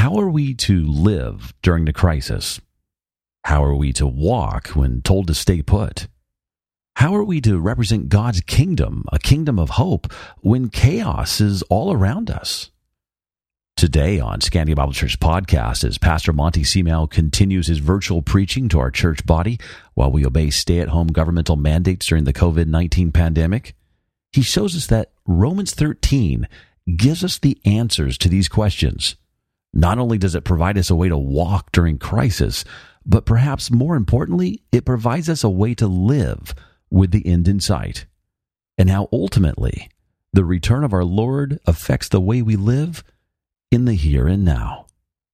How are we to live during the crisis? How are we to walk when told to stay put? How are we to represent God's kingdom, a kingdom of hope, when chaos is all around us? Today on Scandia Bible Church podcast, as Pastor Monty Seamel continues his virtual preaching to our church body while we obey stay-at-home governmental mandates during the COVID-19 pandemic, he shows us that Romans 13 gives us the answers to these questions. Not only does it provide us a way to walk during crisis, but perhaps more importantly, it provides us a way to live with the end in sight, and how ultimately the return of our Lord affects the way we live in the here and now.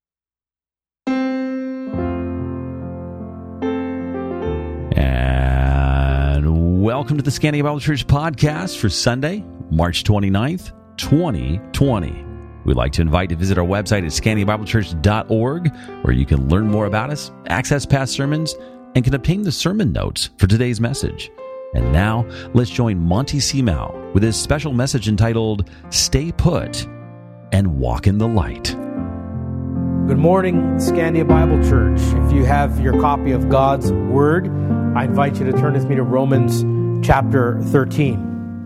And welcome to the Scandia Bible Church podcast for Sunday, March 29th, 2020. We'd like to invite you to visit our website at scandiabiblechurch.org, where you can learn more about us, access past sermons, and can obtain the sermon notes for today's message. And now, let's join Monty Seamel with his special message entitled, Stay Put and Walk in the Light. Good morning, Scandia Bible Church. If you have your copy of God's Word, I invite you to turn with me to Romans chapter 13.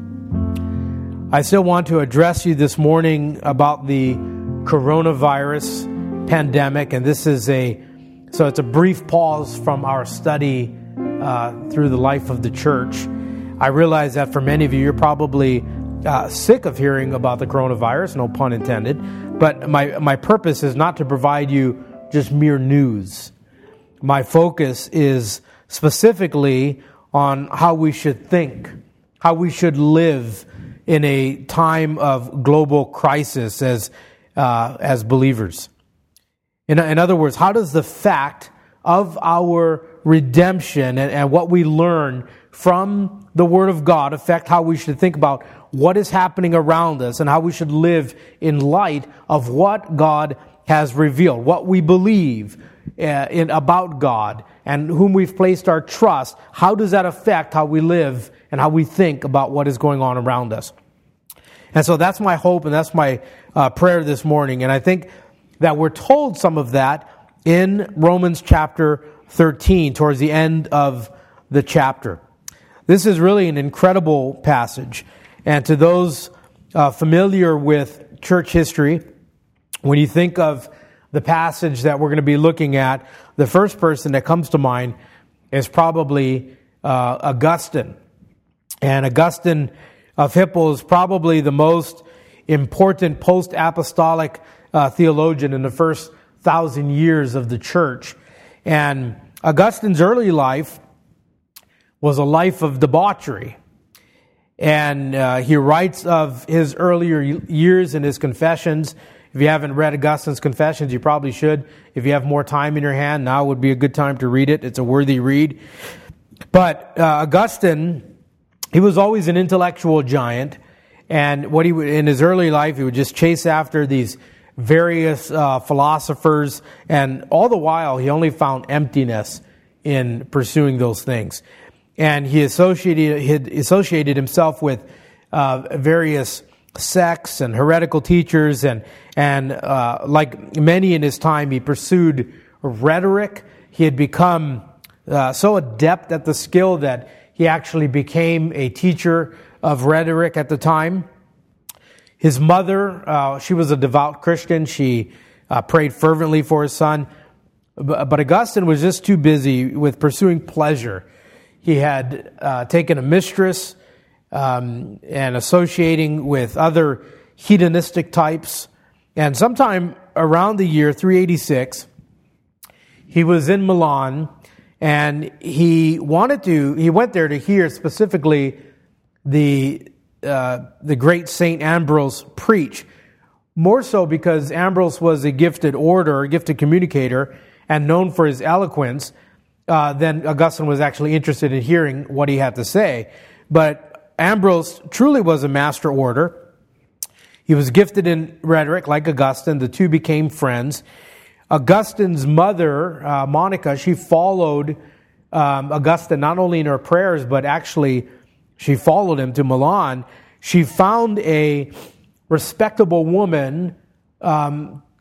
I still want to address you this morning about the coronavirus pandemic, and this is it's a brief pause from our study through the life of the church. I realize that for many of you, you're probably sick of hearing about the coronavirus, no pun intended, but my purpose is not to provide you just mere news. My focus is specifically on how we should think, how we should live in a time of global crisis as believers. In other words, how does the fact of our redemption and what we learn from the Word of God affect how we should think about what is happening around us and how we should live in light of what God has revealed, what we believe about God and whom we've placed our trust? How does that affect how we live and how we think about what is going on around us? And so that's my hope and that's my prayer this morning. And I think that we're told some of that in Romans chapter 13, towards the end of the chapter. This is really an incredible passage. And to those familiar with church history, when you think of the passage that we're going to be looking at, the first person that comes to mind is probably Augustine. And Augustine of Hippo is probably the most important post-apostolic theologian in the first 1,000 years of the church. And Augustine's early life was a life of debauchery. And he writes of his earlier years in his Confessions. If you haven't read Augustine's Confessions, you probably should. If you have more time in your hand, now would be a good time to read it. It's a worthy read. But Augustine, he was always an intellectual giant. And what he would, in his early life, he would just chase after these various philosophers, and all the while he only found emptiness in pursuing those things. And he associated himself with various sects and heretical teachers, and like many in his time, he pursued rhetoric. He had become so adept at the skill that he actually became a teacher of rhetoric at the time. His mother, she was a devout Christian. She prayed fervently for his son. But Augustine was just too busy with pursuing pleasure. He had taken a mistress and associating with other hedonistic types. And sometime around the year 386, he was in Milan, and he went there to hear specifically the great Saint Ambrose preach, more so because Ambrose was a gifted orator, a gifted communicator, and known for his eloquence. Then Augustine was actually interested in hearing what he had to say. But Ambrose truly was a master orator. He was gifted in rhetoric like Augustine. The two became friends. Augustine's mother, Monica, she followed Augustine not only in her prayers, but actually she followed him to Milan. She found a respectable woman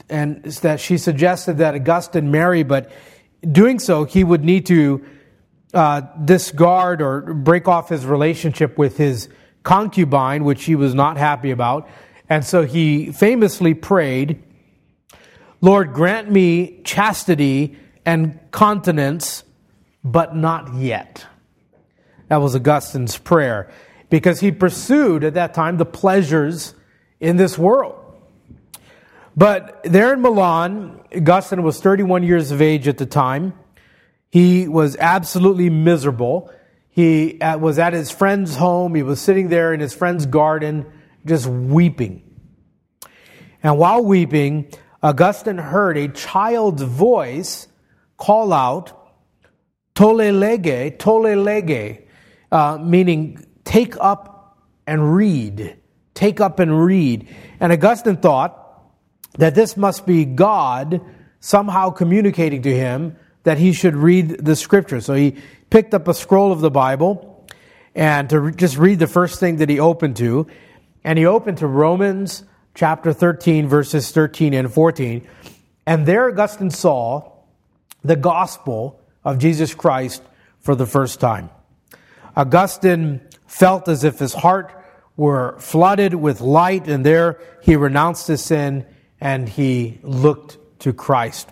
and that she suggested that Augustine marry, but doing so, he would need to discard or break off his relationship with his concubine, which he was not happy about. And so he famously prayed, "Lord, grant me chastity and continence, but not yet." That was Augustine's prayer, because he pursued at that time the pleasures in this world. But there in Milan, Augustine was 31 years of age at the time. He was absolutely miserable. He was at his friend's home. He was sitting there in his friend's garden, just weeping. And while weeping, Augustine heard a child's voice call out, "Tolle lege, tolle lege," meaning take up and read. Take up and read. And Augustine thought that this must be God somehow communicating to him that he should read the Scripture. So he picked up a scroll of the Bible and to just read the first thing that he opened to. And he opened to Romans chapter 13, verses 13 and 14. And there Augustine saw the gospel of Jesus Christ for the first time. Augustine felt as if his heart were flooded with light, and there he renounced his sin and he looked to Christ.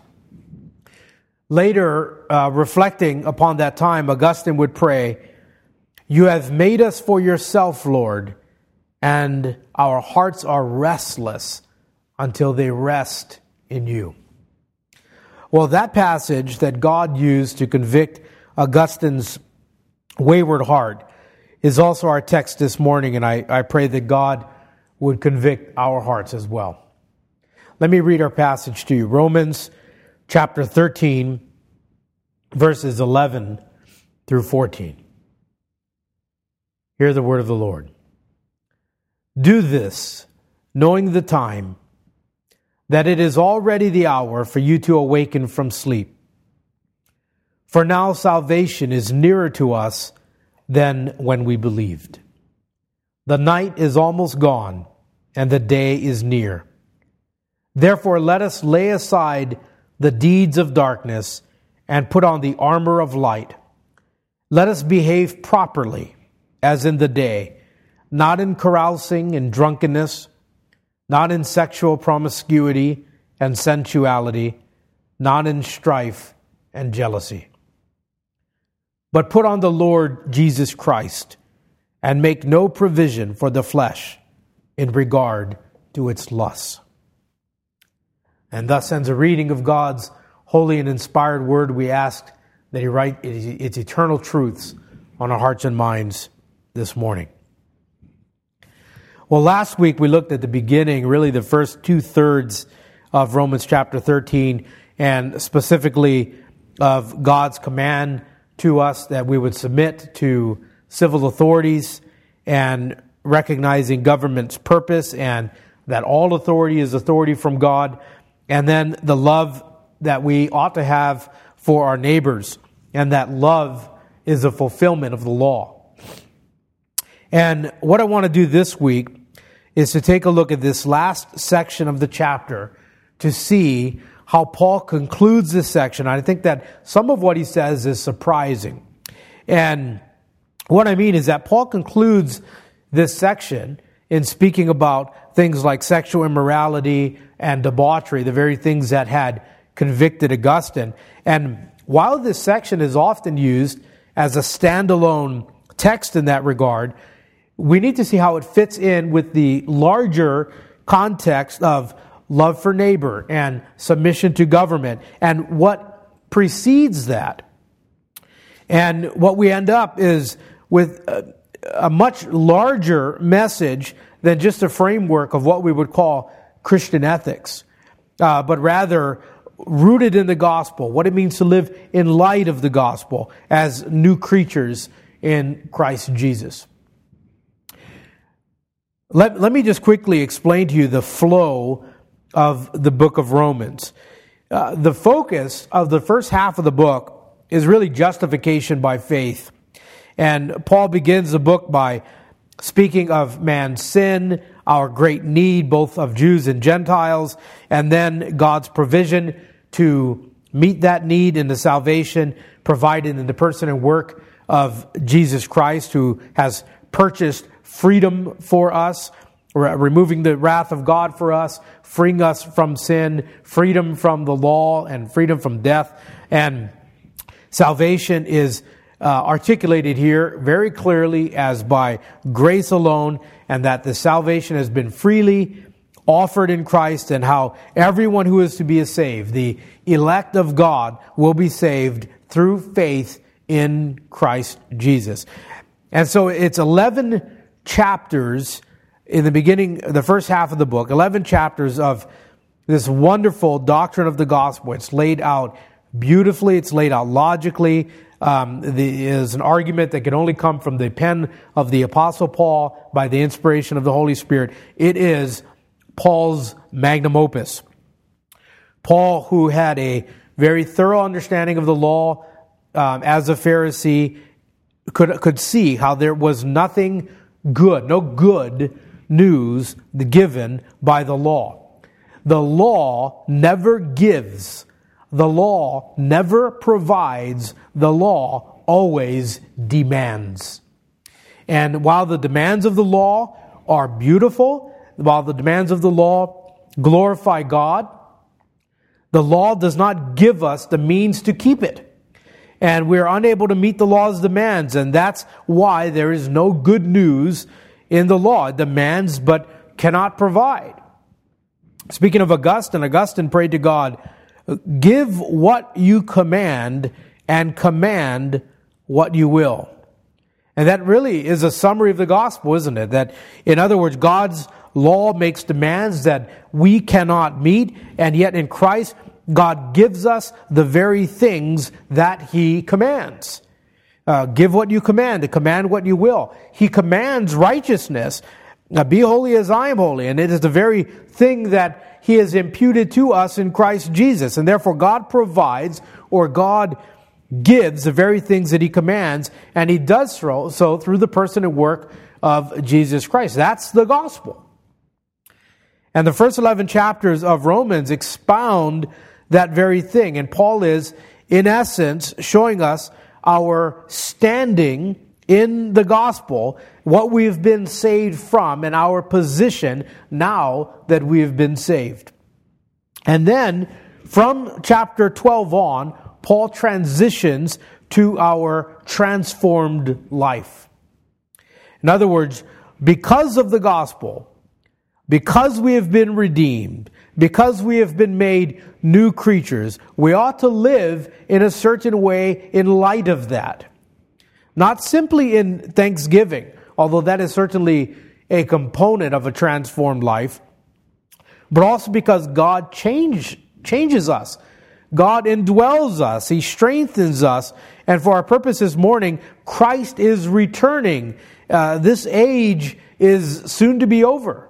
Later, reflecting upon that time, Augustine would pray, "You have made us for yourself, Lord, and our hearts are restless until they rest in you." Well, that passage that God used to convict Augustine's wayward heart is also our text this morning, and I pray that God would convict our hearts as well. Let me read our passage to you. Romans chapter 13, verses 11 through 14. Hear the word of the Lord. "Do this, knowing the time, that it is already the hour for you to awaken from sleep. For now salvation is nearer to us than when we believed. The night is almost gone, and the day is near. Therefore let us lay aside the deeds of darkness and put on the armor of light. Let us behave properly, as in the day, not in carousing and drunkenness, not in sexual promiscuity and sensuality, not in strife and jealousy. But put on the Lord Jesus Christ, and make no provision for the flesh in regard to its lusts." And thus ends a reading of God's holy and inspired word. We ask that He write its eternal truths on our hearts and minds this morning. Well, last week we looked at the beginning, really the first 2/3 of Romans chapter 13, and specifically of God's command to us that we would submit to civil authorities and recognizing government's purpose and that all authority is authority from God, and then the love that we ought to have for our neighbors, and that love is a fulfillment of the law. And what I want to do this week is to take a look at this last section of the chapter to see how Paul concludes this section. I think that some of what he says is surprising. And what I mean is that Paul concludes this section in speaking about things like sexual immorality and debauchery, the very things that had convicted Augustine. And while this section is often used as a standalone text in that regard, we need to see how it fits in with the larger context of love for neighbor and submission to government and what precedes that. And what we end up is with a much larger message than just a framework of what we would call Christian ethics, but rather rooted in the gospel, what it means to live in light of the gospel as new creatures in Christ Jesus. Let me just quickly explain to you the flow of the book of Romans. The focus of the first half of the book is really justification by faith. And Paul begins the book by speaking of man's sin, our great need both of Jews and Gentiles, and then God's provision to meet that need in the salvation provided in the person and work of Jesus Christ, who has purchased freedom for us, removing the wrath of God for us, freeing us from sin, freedom from the law, and freedom from death. And salvation is articulated here very clearly as by grace alone, and that the salvation has been freely offered in Christ, and how everyone who is to be saved, the elect of God, will be saved through faith in Christ Jesus. And so it's 11 chapters in the beginning, the first half of the book, 11 chapters of this wonderful doctrine of the gospel. It's laid out beautifully. It's laid out logically. Is an argument that can only come from the pen of the Apostle Paul by the inspiration of the Holy Spirit. It is Paul's magnum opus. Paul, who had a very thorough understanding of the law as a Pharisee, could see how there was nothing good, no good news given by the law. The law never gives. The law never provides. The law always demands. And while the demands of the law are beautiful, while the demands of the law glorify God, the law does not give us the means to keep it. And we are unable to meet the law's demands, and that's why there is no good news in the law. It demands but cannot provide. Speaking of Augustine prayed to God, "Give what you command, and command what you will." And that really is a summary of the gospel, isn't it? That, in other words, God's law makes demands that we cannot meet, and yet in Christ, God gives us the very things that He commands. Give what you command what you will. He commands righteousness. Be holy as I am holy. And it is the very thing that He has imputed to us in Christ Jesus. And therefore God provides, or God gives, the very things that He commands. And He does so through the person and work of Jesus Christ. That's the gospel. And the first 11 chapters of Romans expound that very thing. And Paul is, in essence, showing us our standing in the gospel, what we've been saved from, and our position now that we have been saved. And then, from chapter 12 on, Paul transitions to our transformed life. In other words, because of the gospel, because we have been redeemed, because we have been made new creatures, we ought to live in a certain way in light of that. Not simply in thanksgiving, although that is certainly a component of a transformed life, but also because God changes us. God indwells us. He strengthens us. And for our purpose this morning, Christ is returning. This age is soon to be over.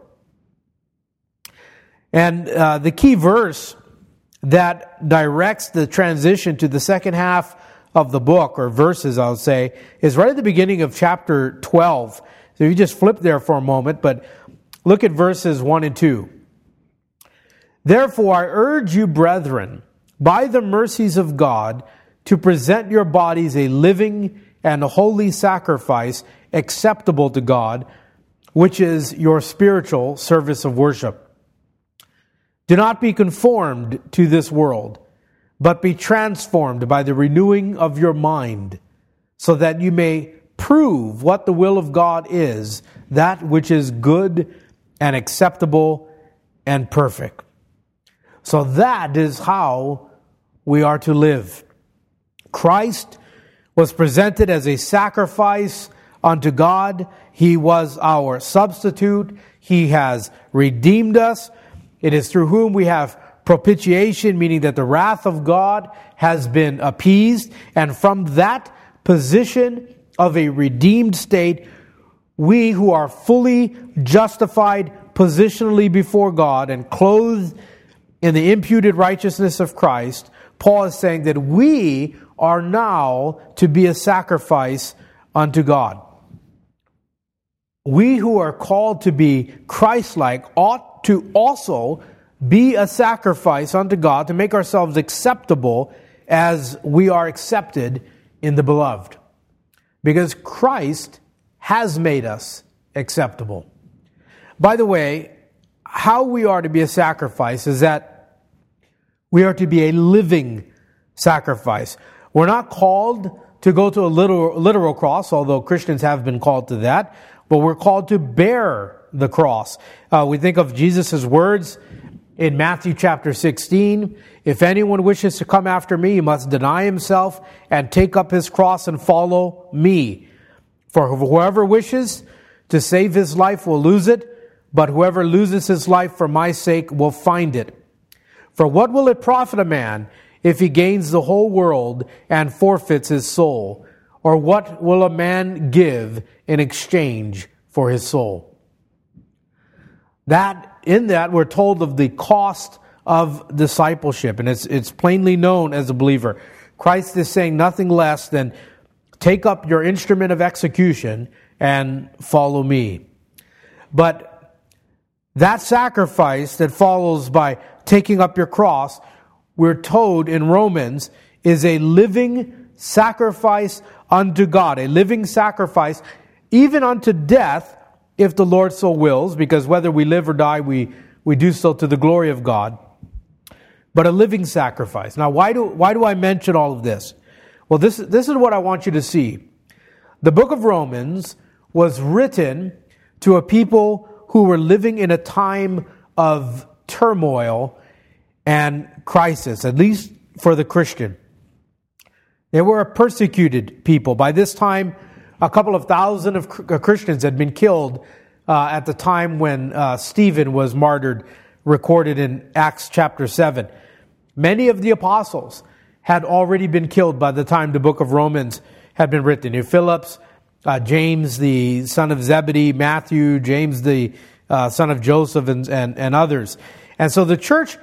And the key verse that directs the transition to the second half of the book, or verses, I would say, is right at the beginning of chapter 12. So you just flip there for a moment, but look at verses 1 and 2. "Therefore I urge you, brethren, by the mercies of God, to present your bodies a living and holy sacrifice acceptable to God, which is your spiritual service of worship. Do not be conformed to this world, but be transformed by the renewing of your mind, so that you may prove what the will of God is, that which is good and acceptable and perfect." So that is how we are to live. Christ was presented as a sacrifice unto God. He was our substitute. He has redeemed us. It is through whom we have propitiation, meaning that the wrath of God has been appeased. And from that position of a redeemed state, we who are fully justified positionally before God and clothed in the imputed righteousness of Christ, Paul is saying that we are now to be a sacrifice unto God. we who are called to be Christ-like ought to also be a sacrifice unto God to make ourselves acceptable as we are accepted in the beloved. Because Christ has made us acceptable. By the way, how we are to be a sacrifice is that we are to be a living sacrifice. We're not called to go to a literal cross, although Christians have been called to that, but we're called to bear the cross. We think of Jesus' words in Matthew chapter 16, if anyone wishes to come after me, he must deny himself and take up his cross and follow me. For whoever wishes to save his life will lose it, but whoever loses his life for my sake will find it. For what will it profit a man if he gains the whole world and forfeits his soul? Or what will a man give in exchange for his soul? In that we're told of the cost of discipleship, and it's plainly known as a believer. Christ is saying nothing less than take up your instrument of execution and follow me. But that sacrifice that follows by taking up your cross, we're told in Romans, is a living sacrifice unto God, a living sacrifice, even unto death, if the Lord so wills, because whether we live or die, we do so to the glory of God. But a living sacrifice. Now, why do I mention all of this? Well, this is what I want you to see. The book of Romans was written to a people who were living in a time of turmoil and crisis, at least for the Christian. They were a persecuted people. By this time, a couple of thousand of Christians had been killed at the time when Stephen was martyred, recorded in Acts chapter 7. Many of the apostles had already been killed by the time the book of Romans had been written. Phillips, James, the son of Zebedee, Matthew, James, the son of Joseph, and others. And so the church,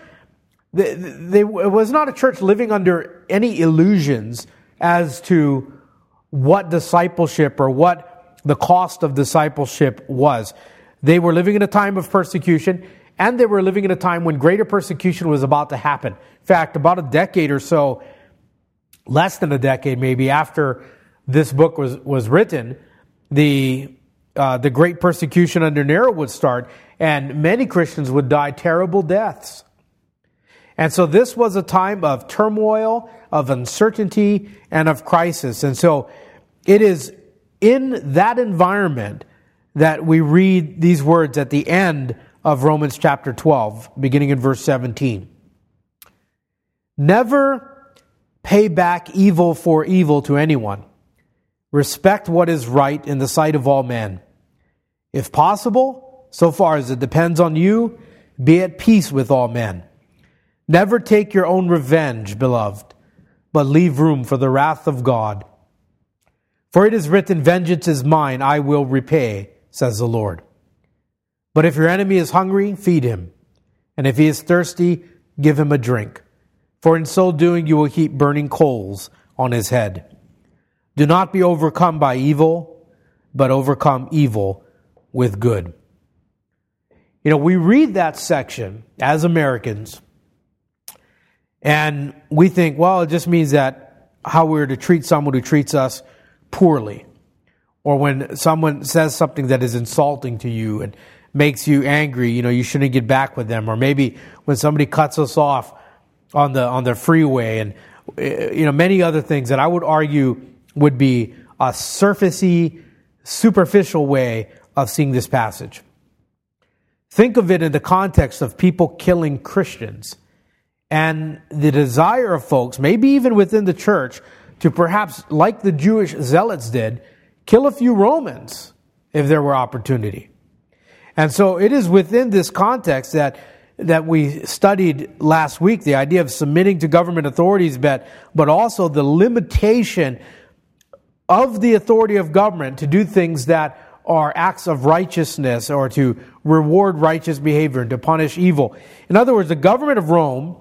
it was not a church living under any illusions as to what discipleship or what the cost of discipleship was. They were living in a time of persecution, and they were living in a time when greater persecution was about to happen. In fact, about a decade or so, less than a decade maybe, after this book was written, the great persecution under Nero would start, and many Christians would die terrible deaths. And so this was a time of turmoil, of uncertainty, and of crisis. And so it is in that environment that we read these words at the end of Romans chapter 12, beginning in verse 17. Never pay back evil for evil to anyone. Respect what is right in the sight of all men. If possible, so far as it depends on you, be at peace with all men. Never take your own revenge, beloved, but leave room for the wrath of God. For it is written, vengeance is mine, I will repay, says the Lord. But if your enemy is hungry, feed him. And if he is thirsty, give him a drink. For in so doing, you will heap burning coals on his head. Do not be overcome by evil, but overcome evil with good. You know, we read that section as Americans, and we think, well, it just means that how we're to treat someone who treats us poorly. Or when someone says something that is insulting to you and makes you angry, you shouldn't get back with them. Or maybe when somebody cuts us off on the freeway, and many other things that I would argue would be a surfacey, superficial way of seeing this passage. Think of it in the context of people killing Christians and the desire of folks, maybe even within the church, to perhaps, like the Jewish zealots did, kill a few Romans if there were opportunity. And so it is within this context that we studied last week, the idea of submitting to government authorities, but also the limitation of the authority of government to do things that are acts of righteousness or to reward righteous behavior and to punish evil. In other words, the government of Rome,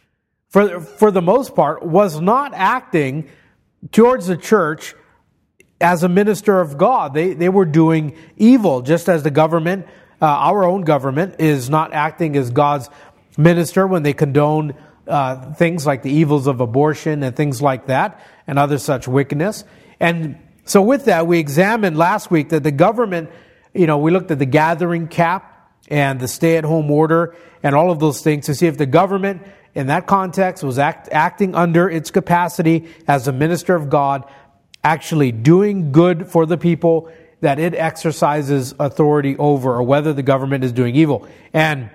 for the most part, was not acting towards the church as a minister of God. They were doing evil, just as the government, our own government, is not acting as God's minister when they condone things like the evils of abortion and things like that, and other such wickedness. And so with that, we examined last week that the government, we looked at the gathering cap and the stay-at-home order and all of those things to see if the government, in that context, was acting under its capacity as a minister of God, actually doing good for the people that it exercises authority over, or whether the government is doing evil. And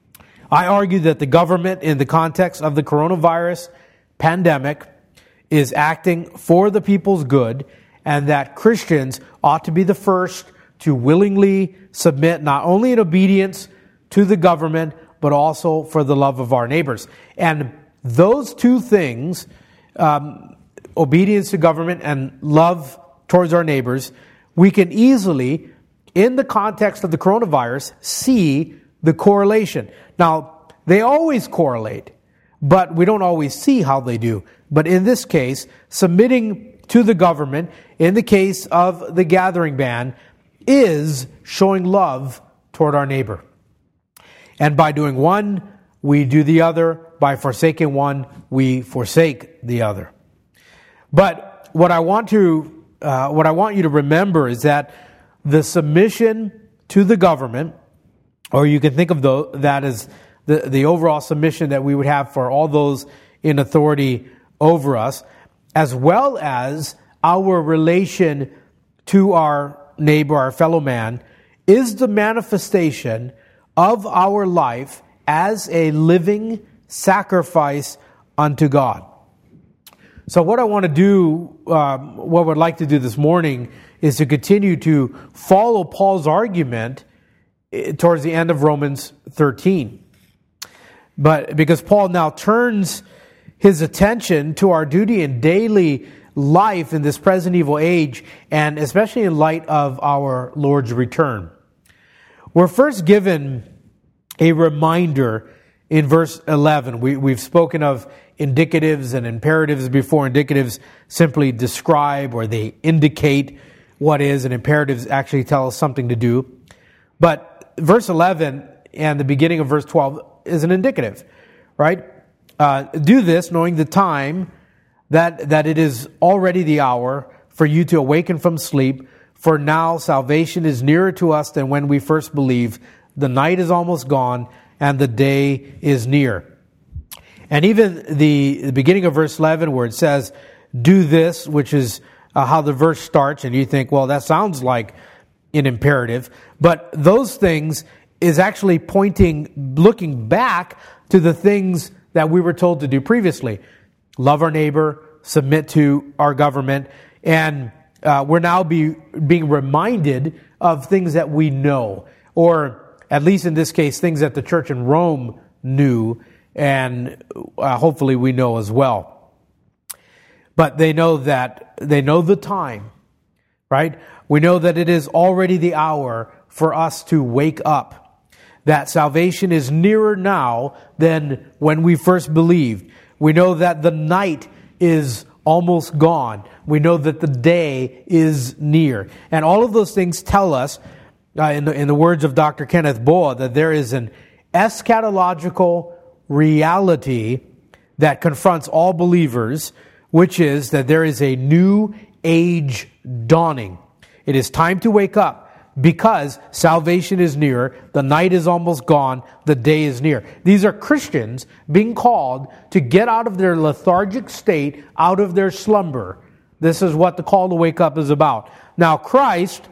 I argue that the government, in the context of the coronavirus pandemic, is acting for the people's good, and that Christians ought to be the first to willingly submit, not only in obedience to the government, but also for the love of our neighbors. And those two things, obedience to government and love towards our neighbors, we can easily, in the context of the coronavirus, see the correlation. Now, they always correlate, but we don't always see how they do. But in this case, submitting to the government, in the case of the gathering ban, is showing love toward our neighbor. And by doing one, we do the other. By forsaking one, we forsake the other. But what I want you to remember is that the submission to the government, or you can think of that as the overall submission that we would have for all those in authority over us, as well as our relation to our neighbor, our fellow man, is the manifestation of our life as a living sacrifice unto God. So what I want to do, what I'd like to do this morning, is to continue to follow Paul's argument towards the end of Romans 13. But because Paul now turns his attention to our duty in daily life in this present evil age, and especially in light of our Lord's return. We're first given a reminder in verse 11. We've spoken of indicatives and imperatives before. Indicatives simply describe, or they indicate what is, and imperatives actually tell us something to do. But verse 11 and the beginning of verse 12 is an indicative, right? Do this knowing the time, that it is already the hour for you to awaken from sleep, for now salvation is nearer to us than when we first believed. The night is almost gone, and the day is near. And even the beginning of verse 11, where it says, do this, which is how the verse starts, and you think, well, that sounds like an imperative. But those things is actually looking back to the things that we were told to do previously. Love our neighbor, submit to our government, and we're now being reminded of things that we know, or at least in this case, things that the church in Rome knew, and hopefully we know as well. But they know the time, right? We know that it is already the hour for us to wake up, that salvation is nearer now than when we first believed. We know that the night is almost gone. We know that the day is near. And all of those things tell us, in the words of Dr. Kenneth Boa, that there is an eschatological reality that confronts all believers, which is that there is a new age dawning. It is time to wake up, because salvation is near, the night is almost gone, the day is near. These are Christians being called to get out of their lethargic state, out of their slumber. This is what the call to wake up is about. Now, Christ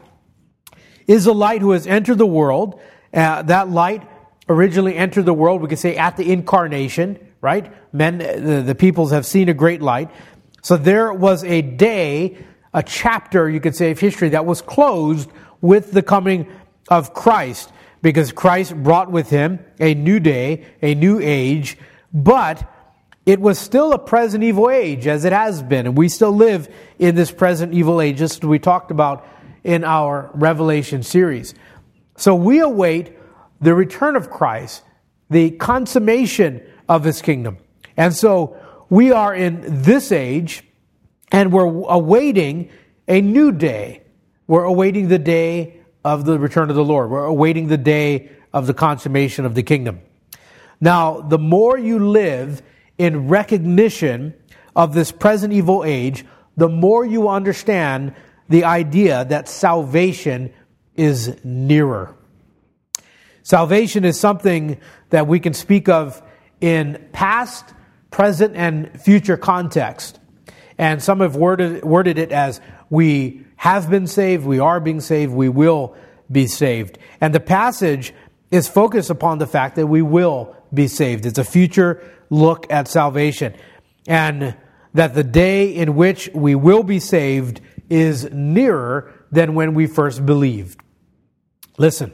is a light who has entered the world. That light originally entered the world, we could say, at the incarnation, right? The peoples have seen a great light. So there was a day, a chapter, you could say, of history that was closed with the coming of Christ, because Christ brought with him a new day, a new age, but it was still a present evil age, as it has been, and we still live in this present evil age, just as we talked about in our Revelation series. So we await the return of Christ, the consummation of his kingdom. And so we are in this age, and we're awaiting a new day. We're awaiting the day of the return of the Lord. We're awaiting the day of the consummation of the kingdom. Now, the more you live in recognition of this present evil age, the more you understand the idea that salvation is nearer. Salvation is something that we can speak of in past, present, and future context. And some have worded it as we have been saved, we are being saved, we will be saved. And the passage is focused upon the fact that we will be saved. It's a future look at salvation. And that the day in which we will be saved is nearer than when we first believed. Listen,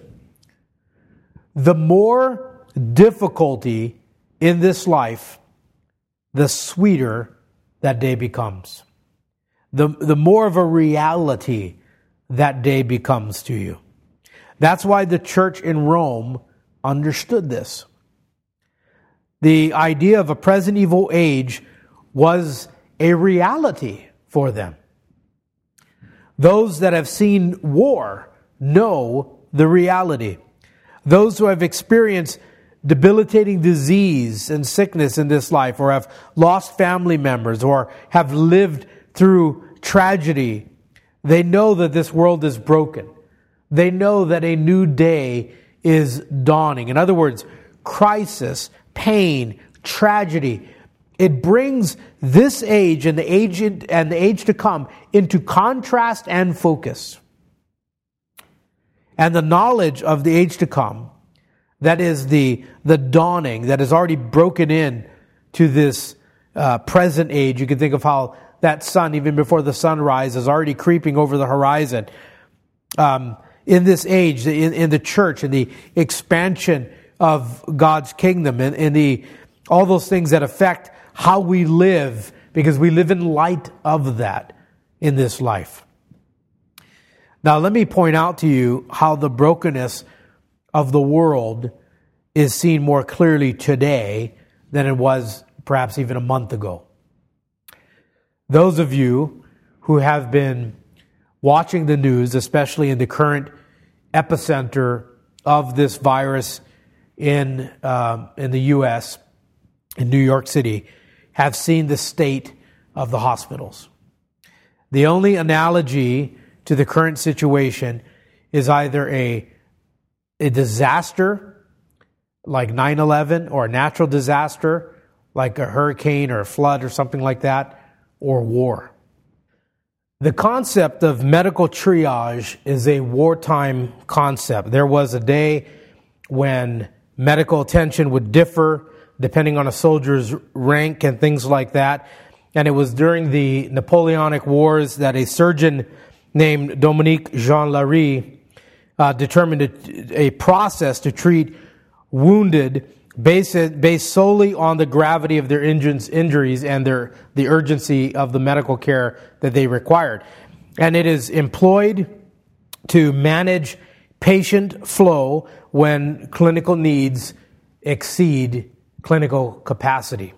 the more difficulty in this life, the sweeter that day becomes. The more of a reality that day becomes to you. That's why the church in Rome understood this. The idea of a present evil age was a reality for them. Those that have seen war know the reality. Those who have experienced debilitating disease and sickness in this life, or have lost family members, or have lived through tragedy, they know that this world is broken. They know that a new day is dawning. In other words, crisis, pain, tragedy, it brings this age and the age to come into contrast and focus. And the knowledge of the age to come, that is the dawning that has already broken in to this present age. You can think of how that sun, even before the sunrise, is already creeping over the horizon. In this age, in the church, in the expansion of God's kingdom, in all those things that affect how we live, because we live in light of that in this life. Now, let me point out to you how the brokenness of the world is seen more clearly today than it was perhaps even a month ago. Those of you who have been watching the news, especially in the current epicenter of this virus in the U.S., in New York City, have seen the state of the hospitals. The only analogy to the current situation is either a disaster like 9/11, or a natural disaster like a hurricane or a flood or something like that, or war. The concept of medical triage is a wartime concept. There was a day when medical attention would differ depending on a soldier's rank and things like that. And it was during the Napoleonic Wars that a surgeon named Dominique Jean Larrey determined a process to treat wounded based solely on the gravity of their injuries and the urgency of the medical care that they required. And it is employed to manage patient flow when clinical needs exceed clinical capacity.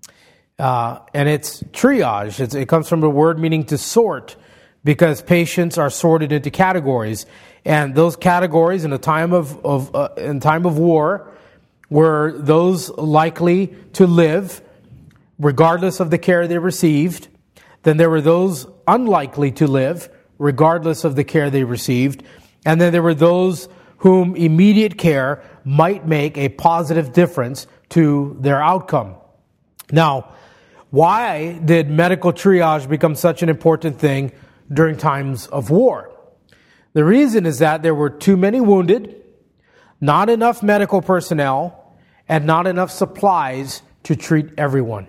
And it's triage. It comes from the word meaning to sort, because patients are sorted into categories. And those categories in a time of war were those likely to live regardless of the care they received. Then there were those unlikely to live regardless of the care they received. And then there were those whom immediate care might make a positive difference to their outcome. Now, why did medical triage become such an important thing during times of war? The reason is that there were too many wounded, not enough medical personnel, and not enough supplies to treat everyone.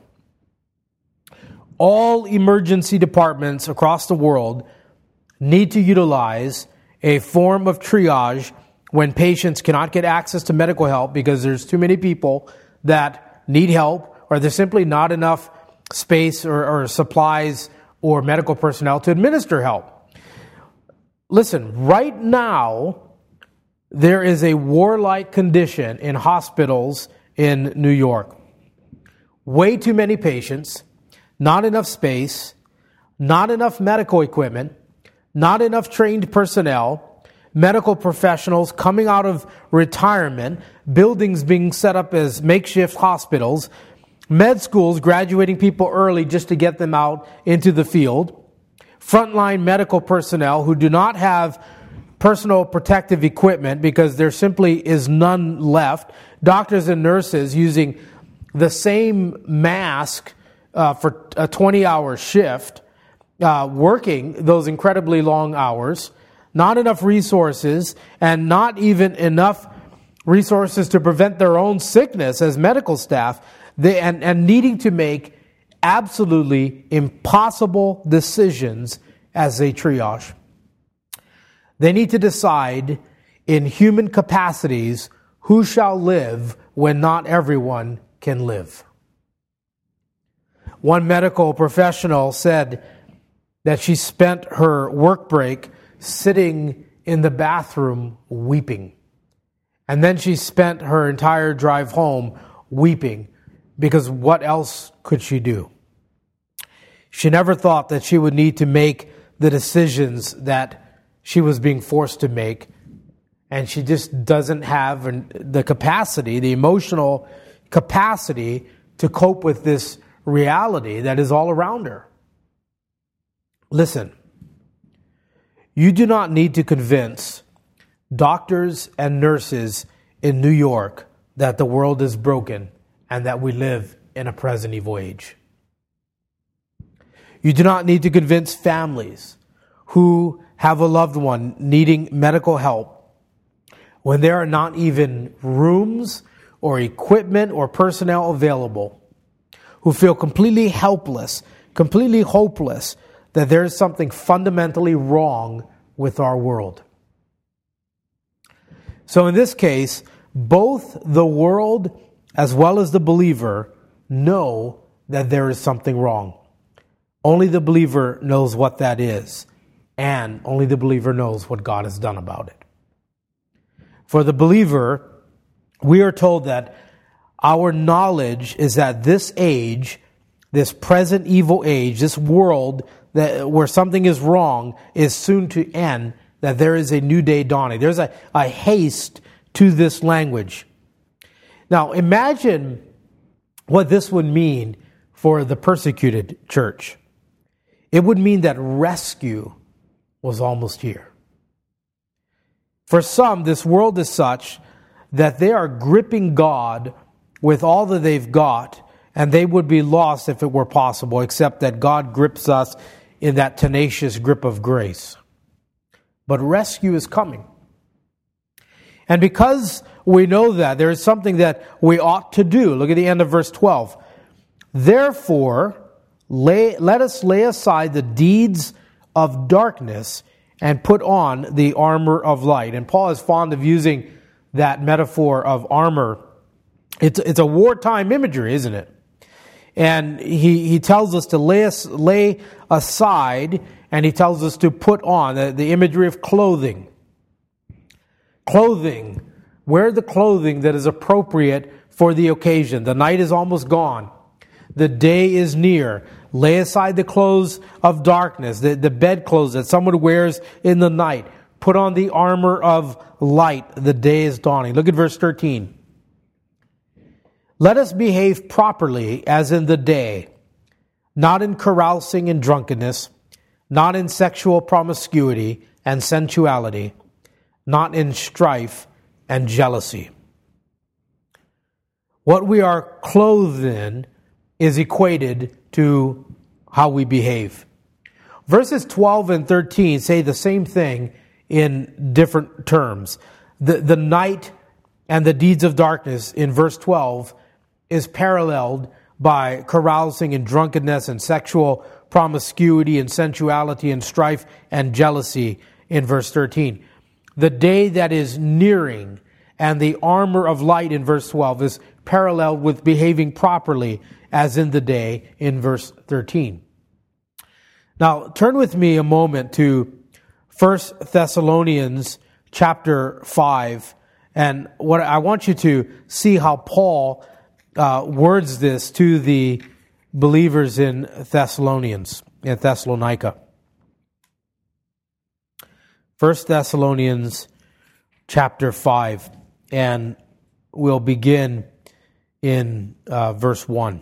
All emergency departments across the world need to utilize a form of triage when patients cannot get access to medical help because there's too many people that need help, or there's simply not enough space or supplies or medical personnel to administer help. Listen, right now, there is a warlike condition in hospitals in New York. Way too many patients, not enough space, not enough medical equipment, not enough trained personnel, medical professionals coming out of retirement, buildings being set up as makeshift hospitals, med schools graduating people early just to get them out into the field, frontline medical personnel who do not have personal protective equipment because there simply is none left, doctors and nurses using the same mask for a 20-hour shift, working those incredibly long hours, not enough resources, and not even enough resources to prevent their own sickness as medical staff, and needing to make absolutely impossible decisions as they triage. They need to decide in human capacities who shall live when not everyone can live. One medical professional said that she spent her work break sitting in the bathroom weeping. And then she spent her entire drive home weeping because what else could she do? She never thought that she would need to make the decisions that she was being forced to make. And she just doesn't have the capacity, the emotional capacity to cope with this reality that is all around her. Listen, you do not need to convince doctors and nurses in New York that the world is broken and that we live in a present evil age. You do not need to convince families who have a loved one needing medical help when there are not even rooms or equipment or personnel available, who feel completely helpless, completely hopeless, that there is something fundamentally wrong with our world. So in this case, both the world as well as the believer know that there is something wrong. Only the believer knows what that is, and only the believer knows what God has done about it. For the believer, we are told that our knowledge is that this age, this present evil age, this world where something is wrong is soon to end, that there is a new day dawning. There's a haste to this language. Now, imagine what this would mean for the persecuted church. It would mean that rescue was almost here. For some, this world is such that they are gripping God with all that they've got, and they would be lost if it were possible, except that God grips us in that tenacious grip of grace. But rescue is coming. And because we know that, there is something that we ought to do. Look at the end of verse 12. Therefore, let us lay aside the deeds of darkness and put on the armor of light. And Paul is fond of using that metaphor of armor. It's a wartime imagery, isn't it? And he tells us to lay aside, and he tells us to put on the imagery of clothing. Clothing. Wear the clothing that is appropriate for the occasion. The night is almost gone. The day is near. Lay aside the clothes of darkness, the bedclothes that someone wears in the night. Put on the armor of light. The day is dawning. Look at verse 13. Let us behave properly as in the day, not in carousing and drunkenness, not in sexual promiscuity and sensuality, not in strife and jealousy. What we are clothed in is equated to how we behave. Verses 12 and 13 say the same thing in different terms. The night and the deeds of darkness in verse 12 is paralleled by carousing and drunkenness and sexual promiscuity and sensuality and strife and jealousy in verse 13. The day that is nearing and the armor of light in verse 12 is paralleled with behaving properly as in the day in verse 13. Now, turn with me a moment to 1 Thessalonians chapter 5, and what I want you to see how Paul words this to the believers in Thessalonians, in Thessalonica. 1 Thessalonians chapter 5, and we'll begin in verse 1.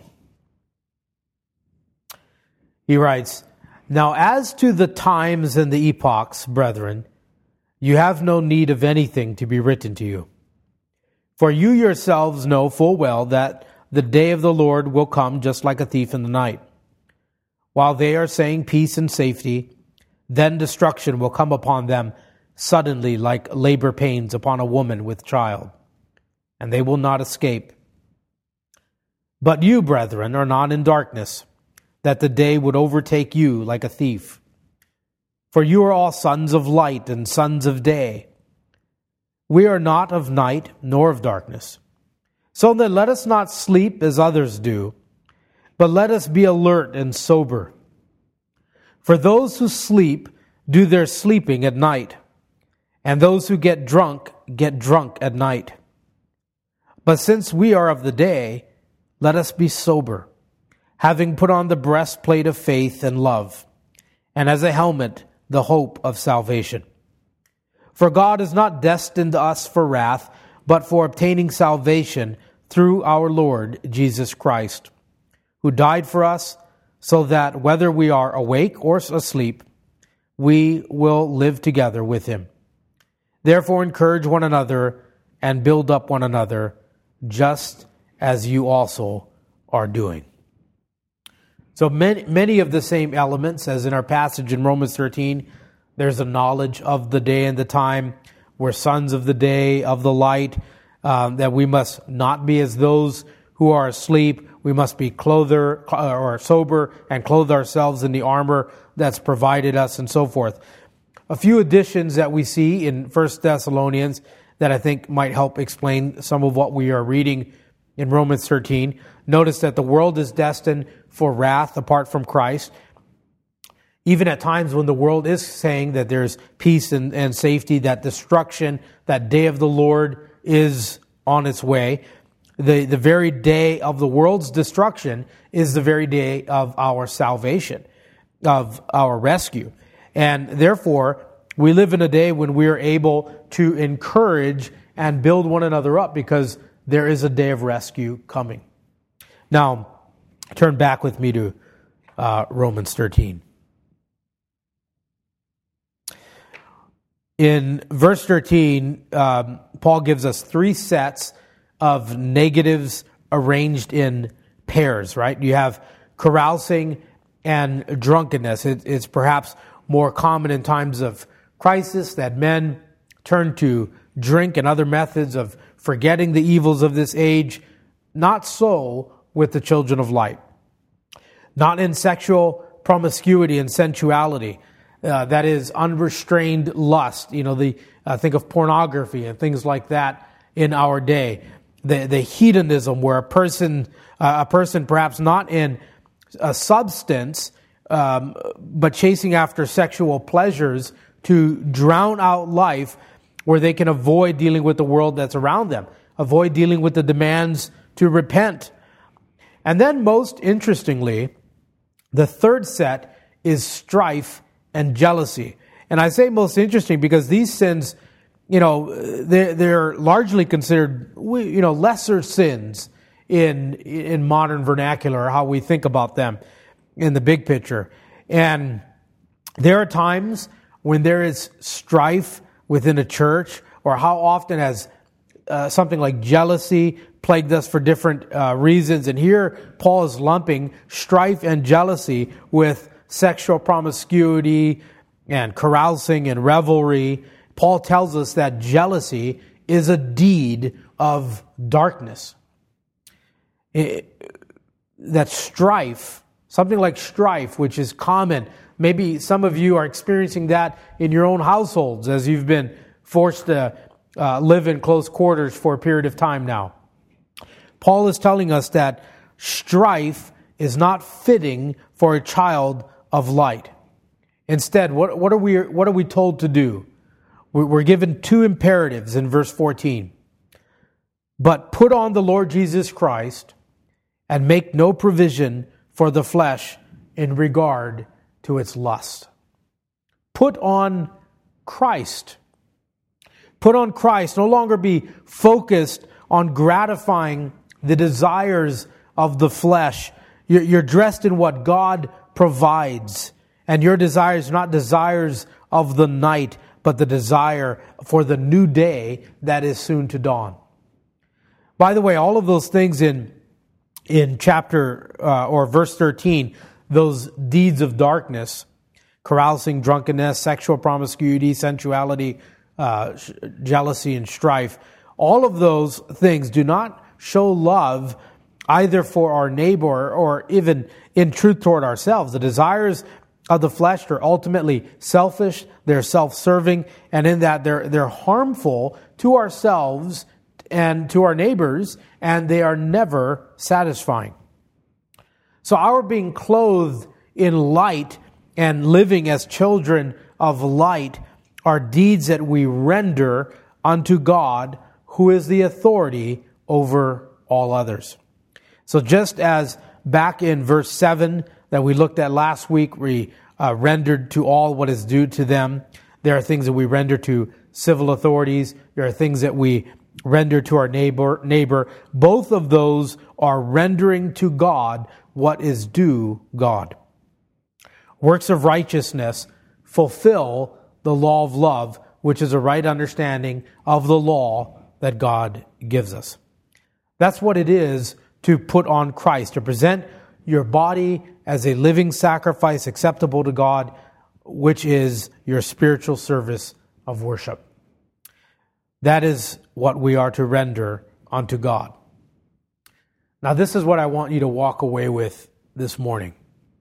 He writes, "Now as to the times and the epochs, brethren, you have no need of anything to be written to you. For you yourselves know full well that the day of the Lord will come just like a thief in the night. While they are saying peace and safety, then destruction will come upon them suddenly like labor pains upon a woman with child, and they will not escape. But you, brethren, are not in darkness, that the day would overtake you like a thief. For you are all sons of light and sons of day. We are not of night nor of darkness. So then let us not sleep as others do, but let us be alert and sober. For those who sleep do their sleeping at night, and those who get drunk at night. But since we are of the day, let us be sober, having put on the breastplate of faith and love, and as a helmet, the hope of salvation. For God has not destined us for wrath, but for obtaining salvation through our Lord Jesus Christ, who died for us, so that whether we are awake or asleep, we will live together with him. Therefore encourage one another and build up one another, just as you also are doing." So many of the same elements as in our passage in Romans 13. There's a knowledge of the day and the time. We're sons of the day, of the light, that we must not be as those who are asleep. We must be sober and clothe ourselves in the armor that's provided us, and so forth. A few additions that we see in 1 Thessalonians that I think might help explain some of what we are reading in Romans 13. Notice that the world is destined for wrath apart from Christ. Even at times when the world is saying that there's peace and safety, that destruction, that day of the Lord is on its way. The very day of the world's destruction is the very day of our salvation, of our rescue. And therefore, we live in a day when we are able to encourage and build one another up because there is a day of rescue coming. Now, turn back with me to Romans 13. In verse 13, Paul gives us three sets of negatives arranged in pairs, right? You have carousing and drunkenness. It's perhaps more common in times of crisis that men turn to drink and other methods of forgetting the evils of this age. Not so with the children of light. Not in sexual promiscuity and sensuality. That is unrestrained lust. Think of pornography and things like that in our day. The hedonism where a person perhaps not in a substance, but chasing after sexual pleasures to drown out life, where they can avoid dealing with the world that's around them, avoid dealing with the demands to repent. And then most interestingly, the third set is strife and jealousy. And I say most interesting because these sins, they're largely considered, lesser sins in modern vernacular, how we think about them in the big picture. And there are times when there is strife within a church, or how often has something like jealousy plagued us for different reasons. And here Paul is lumping strife and jealousy with sexual promiscuity and carousing and revelry. Paul tells us that jealousy is a deed of darkness. That strife, something like strife, which is common. Maybe some of you are experiencing that in your own households as you've been forced to live in close quarters for a period of time now. Paul is telling us that strife is not fitting for a child of light. Instead, what are we told to do? We're given two imperatives in verse 14. But put on the Lord Jesus Christ and make no provision for the flesh in regard to its lust. Put on Christ. Put on Christ. No longer be focused on gratifying the desires of the flesh. You're dressed in what God provides. And your desires are not desires of the night, but the desire for the new day that is soon to dawn. By the way, all of those things in chapter or verse 13, those deeds of darkness, carousing, drunkenness, sexual promiscuity, sensuality, jealousy, and strife, all of those things do not show love either for our neighbor or even in truth toward ourselves. The desires of the flesh are ultimately selfish, they're self-serving, and in that they're harmful to ourselves and to our neighbors, and they are never satisfying. So our being clothed in light and living as children of light are deeds that we render unto God, who is the authority over all others. So just as back in verse 7 that we looked at last week, we rendered to all what is due to them. There are things that we render to civil authorities. There are things that we render to our neighbor. Both of those are rendering to God what is due God. Works of righteousness fulfill the law of love, which is a right understanding of the law that God gives us. That's what it is to put on Christ, to present your body as a living sacrifice acceptable to God, which is your spiritual service of worship. That is what we are to render unto God. Now, this is what I want you to walk away with this morning.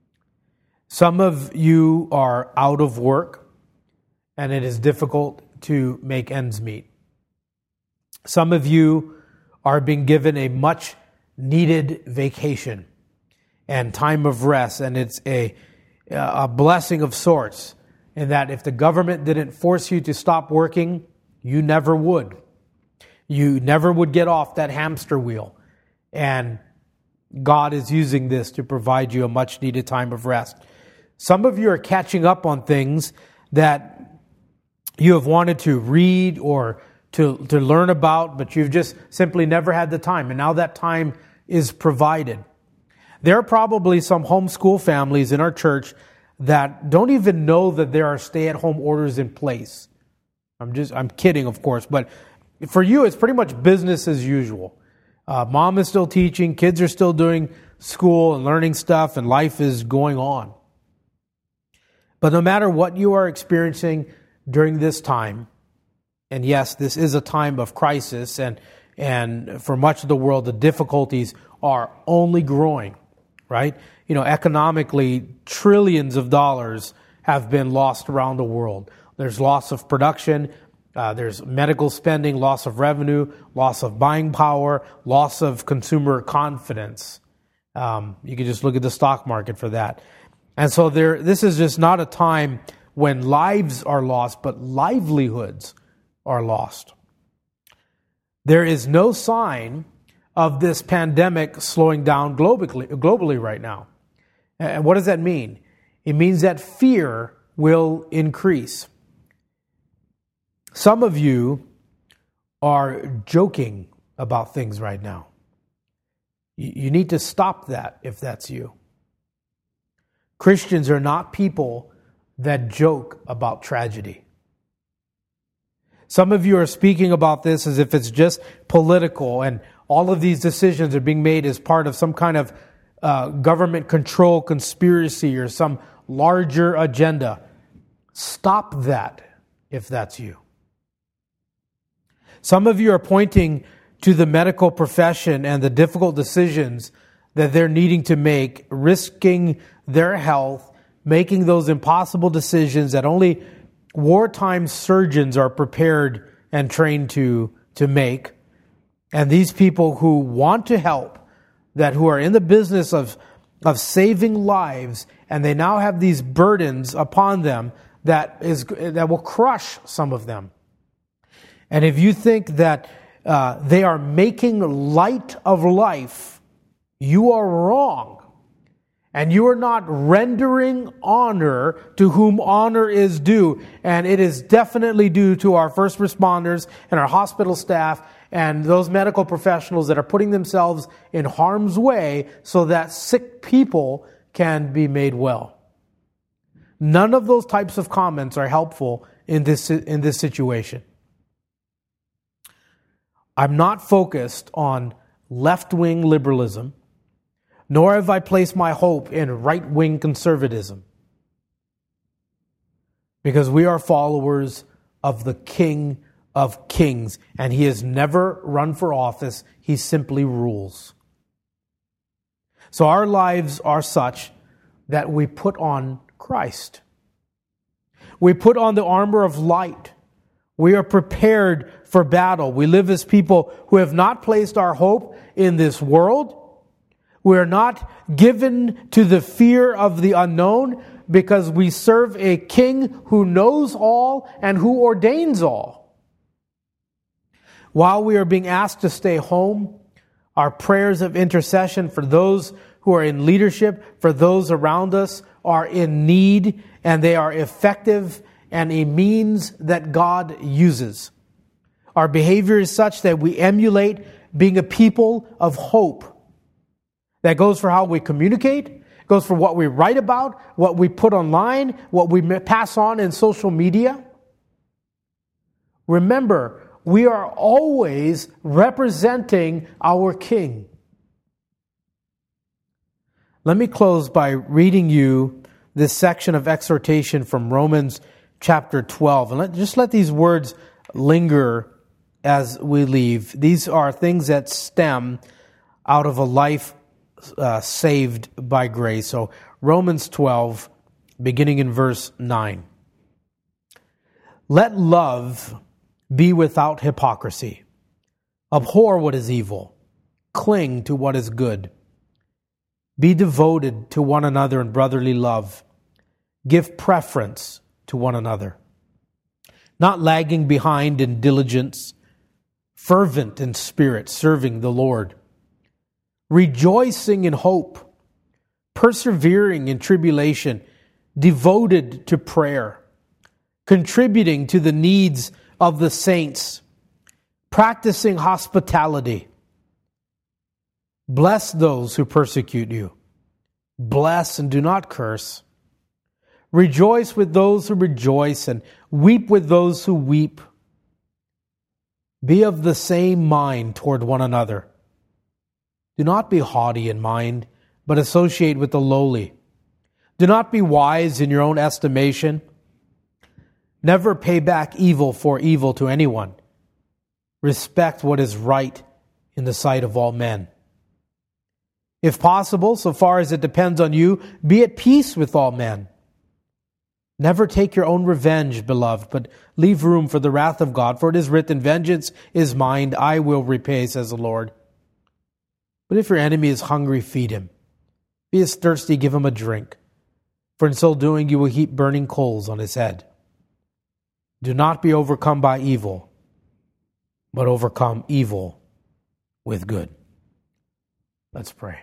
Some of you are out of work, and it is difficult to make ends meet. Some of you are being given a much needed vacation and time of rest, and it's a blessing of sorts, in that if the government didn't force you to stop working, you never would. You never would get off that hamster wheel. And God is using this to provide you a much needed time of rest. Some of you are catching up on things that you have wanted to read or to learn about, but you've just simply never had the time. And now that time is provided. There are probably some homeschool families in our church that don't even know that there are stay-at-home orders in place. I'm kidding, of course, but for you, it's pretty much business as usual. Mom is still teaching, kids are still doing school and learning stuff, and life is going on. But no matter what you are experiencing during this time, and yes, this is a time of crisis, and for much of the world, the difficulties are only growing, right? You know, economically, trillions of dollars have been lost around the world. There's loss of production, there's medical spending, loss of revenue, loss of buying power, loss of consumer confidence. You can just look at the stock market for that. And so this is just not a time when lives are lost, but livelihoods are lost. There is no sign of this pandemic slowing down globally right now. And what does that mean? It means that fear will increase. Some of you are joking about things right now. You need to stop that if that's you. Christians are not people that joke about tragedy. Some of you are speaking about this as if it's just political, and all of these decisions are being made as part of some kind of government control conspiracy or some larger agenda. Stop that if that's you. Some of you are pointing to the medical profession and the difficult decisions that they're needing to make, risking their health, making those impossible decisions that only wartime surgeons are prepared and trained to make. And these people who want to help, who are in the business of saving lives, and they now have these burdens upon them that will crush some of them. And if you think that they are making light of life, you are wrong. and you are not rendering honor to whom honor is due, and it is definitely due to our first responders and our hospital staff and those medical professionals that are putting themselves in harm's way so that sick people can be made well. None of those types of comments are helpful in this situation. I'm not focused on left-wing liberalism, nor have I placed my hope in right-wing conservatism, because we are followers of the King of Kings, and He has never run for office. He simply rules. So our lives are such that we put on Christ. We put on the armor of light. We are prepared for battle. We live as people who have not placed our hope in this world. We are not given to the fear of the unknown, because we serve a King who knows all and who ordains all. While we are being asked to stay home, our prayers of intercession for those who are in leadership, for those around us, are in need, and they are effective and a means that God uses. Our behavior is such that we emulate being a people of hope. That goes for how we communicate, goes for what we write about, what we put online, what we pass on in social media. Remember, we are always representing our King. Let me close by reading you this section of exhortation from Romans chapter 12. And just let these words linger as we leave. These are things that stem out of a life saved by grace. So Romans 12, beginning in verse 9. Let love be without hypocrisy. Abhor what is evil. Cling to what is good. Be devoted to one another in brotherly love. Give preference to one another. Not lagging behind in diligence. Fervent in spirit, serving the Lord. Rejoicing in hope. Persevering in tribulation. Devoted to prayer. Contributing to the needs of the saints. Practicing hospitality. Bless those who persecute you. Bless and do not curse. Rejoice with those who rejoice, and weep with those who weep. Be of the same mind toward one another. Do not be haughty in mind, but associate with the lowly. Do not be wise in your own estimation. Never pay back evil for evil to anyone. Respect what is right in the sight of all men. If possible, so far as it depends on you, be at peace with all men. Never take your own revenge, beloved, but leave room for the wrath of God. For it is written, vengeance is mine, I will repay, says the Lord. But if your enemy is hungry, feed him. If he is thirsty, give him a drink. For in so doing, you will heap burning coals on his head. Do not be overcome by evil, but overcome evil with good. Let's pray.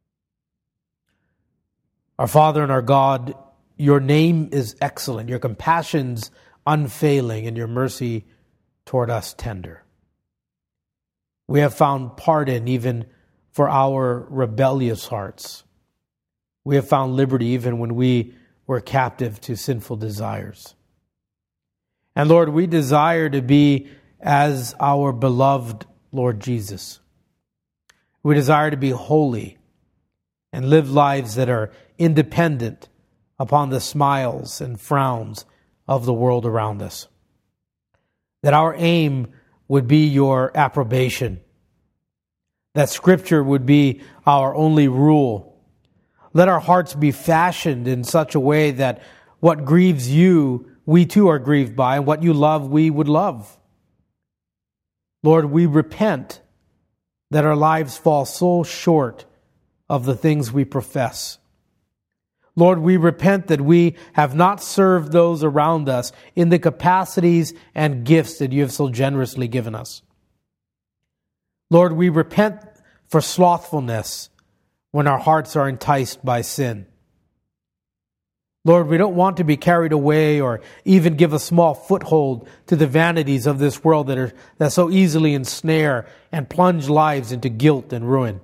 Our Father and our God, your name is excellent, your compassions unfailing, and your mercy toward us tender. We have found pardon even for our rebellious hearts. We have found liberty even when we were captive to sinful desires. And Lord, we desire to be as our beloved Lord Jesus. We desire to be holy and live lives that are independent upon the smiles and frowns of the world around us. That our aim would be your approbation. That Scripture would be our only rule. Let our hearts be fashioned in such a way that what grieves you, we too are grieved by, and what you love, we would love. Lord, we repent that our lives fall so short of the things we profess. Lord, we repent that we have not served those around us in the capacities and gifts that you have so generously given us. Lord, we repent for slothfulness when our hearts are enticed by sin. Lord, we don't want to be carried away or even give a small foothold to the vanities of this world that so easily ensnare and plunge lives into guilt and ruin.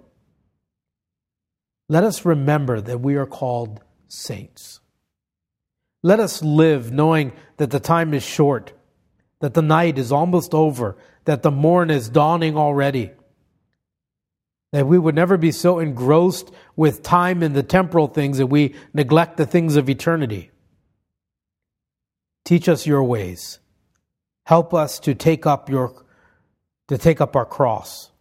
Let us remember that we are called saints. Let us live knowing that the time is short, that the night is almost over, that the morn is dawning already. That we would never be so engrossed with time and the temporal things that we neglect the things of eternity. Teach us your ways. Help us to take up our cross.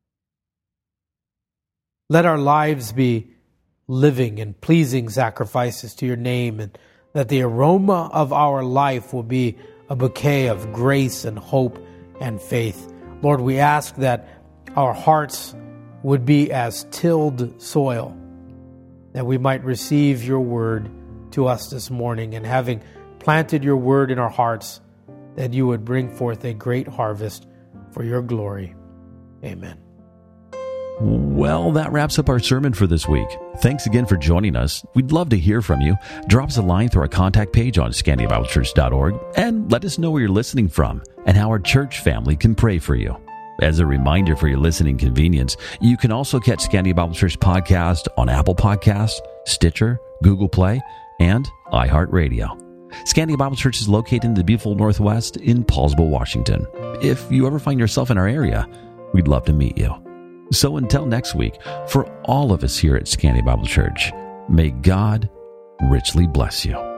Let our lives be living and pleasing sacrifices to your name, and that the aroma of our life will be a bouquet of grace and hope and faith. Lord, we ask that our hearts would be as tilled soil, that we might receive your word to us this morning, and having planted your word in our hearts, that you would bring forth a great harvest for your glory. Amen. Well, that wraps up our sermon for this week. Thanks again for joining us. We'd love to hear from you. Drop us a line through our contact page on ScandiaBibleChurch.org and let us know where you're listening from and how our church family can pray for you. As a reminder for your listening convenience, you can also catch Scandia Bible Church podcast on Apple Podcasts, Stitcher, Google Play, and iHeartRadio. Scandia Bible Church is located in the beautiful Northwest in Paulsville, Washington. If you ever find yourself in our area, we'd love to meet you. So until next week, for all of us here at Scandia Bible Church, may God richly bless you.